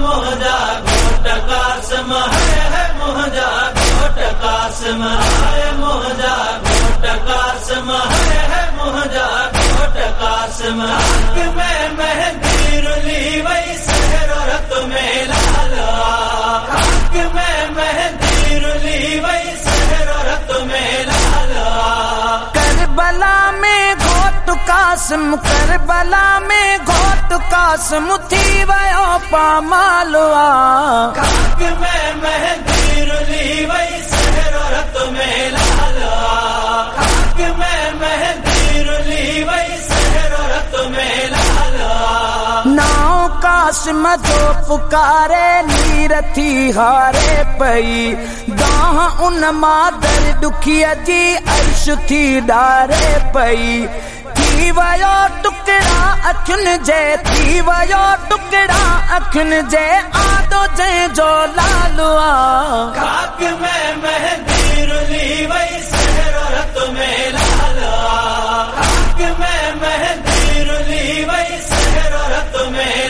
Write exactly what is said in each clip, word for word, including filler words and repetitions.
मुंहिंजा घोट कासिम है है मुंहिंजा घोट कासिम है मुंहिंजा घोट कासिम है है मुंहिंजा घोट कासिम हक में मेहंदी रुली वई सहरो रत में लाला हक में मेहंदी रुली वई सहरो रत में लाला करबला में घोट कासिम करबला में घोट कासिम थी वयो पामालवा हक में मेहंदी रुली वई सहरो रत में लाला हक में मेहंदी रुली वई सहरो रत में लाला नाव कासिम जो पुकारे नीर थी हारे पई दाह उन मादर दुखिया जी अर्श थी डारे पई थी वयो टुकड़ा अखिन जे थी वयो टुकड़ा अखिन जे आदो जे जो लालवा खाक में मेहंदी रुली वई सहरो रत में लाला खाक में मेहंदी रुली वई सहरो रत में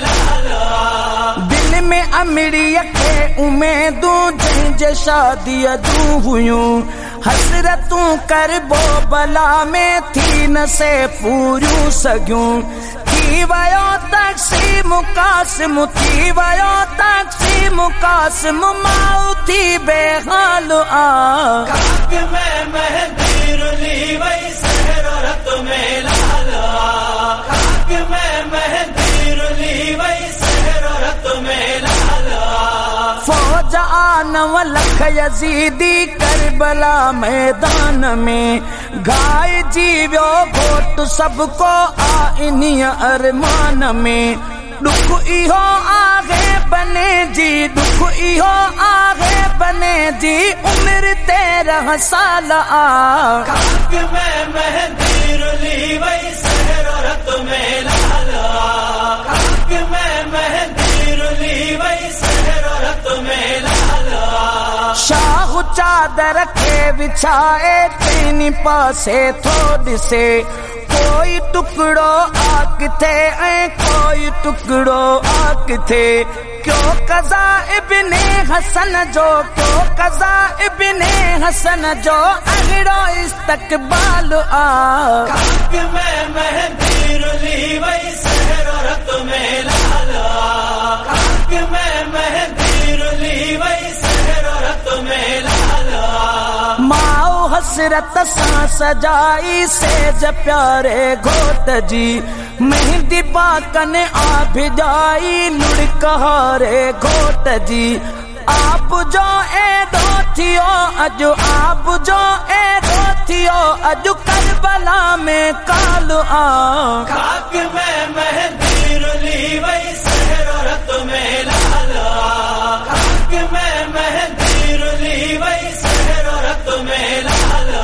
लाला दिल में अमड़ीअ खे उमेदूं जंहिंजे शादीअ जूं हुयूं हसरतूं करबो बला में थी न से पूरियूं सघियूं थी वयो तक़सीम कासिम थी वयो तक़सीम कासिम माउ थी बेहाल आ खाक में मेहंदी रुली वई सहरो रत में लाला खाक में मेहंदी रुली वई सहरो रत में लाला फौज आ नव लख यजीदी करबला मैदान में गाय जीवियो घोट सबको आ इन्हीं अरमान में दुख इहो आगे बने जी दुख इहो आगे बने जी उम्र तेरह साल आ खाक में मेहंदी रुली वई सहरो रत में लाला खाक में मेहंदी रुली वई सहरो रत में लाला शाह चादर के बिछाए तीन पासे थो दिसे कोई टुकड़ो आक थे ऐं कोई टुकड़ो आक थे क्यों कज़ा इब्ने हसन जो क्यों कज़ा इब्ने हसन जो अहिड़ो इस्तक़बाल आ खाक में मेहंदी रुली वई सहरो रत में लाला खाक में मेहंदी रुली वई सहरो रत में लाला माओ हसरत सां सजाई सेज प्यारे घोट जी मेहंदी पाकन आ भिजाई लुड़कहारे घोट जी आप जो एडो थियो अजु आप जो एडो थियो अजु करबला में काल आ खाक में मेहंदी रुली वई सहरो रत में लाला खाक में मेहंदी रुली वई सहरो रत में लाला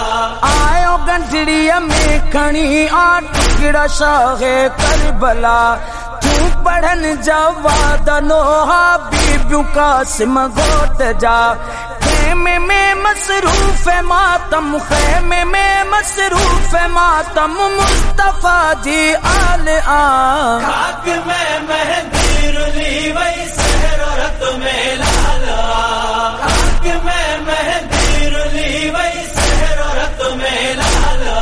आयो गंढड़ीअ में खणी आ टुकड़ा शाहे करबला तूं पढ़न जवाद नोहा बीबियूं कासिम घोट जा खेमे में मसरूफ मातम खेमे में मसरूफ मातम मुस्तफा जी आल आ खाक में मेहंदी रुली वई सहरो रत में लाला खाक में मेहंदी रुली वई सहरो रत में लाला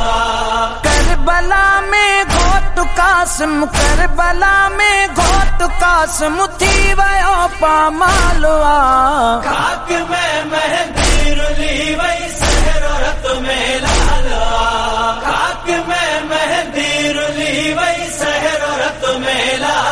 करबला में घोट कासिम करबला में घोट कासिम थी वयो पामालवा खाक में मेहंदी रुली वई सहरो रत में लाला खाक में मेहंदी रुली वई सहरो रत में लाला।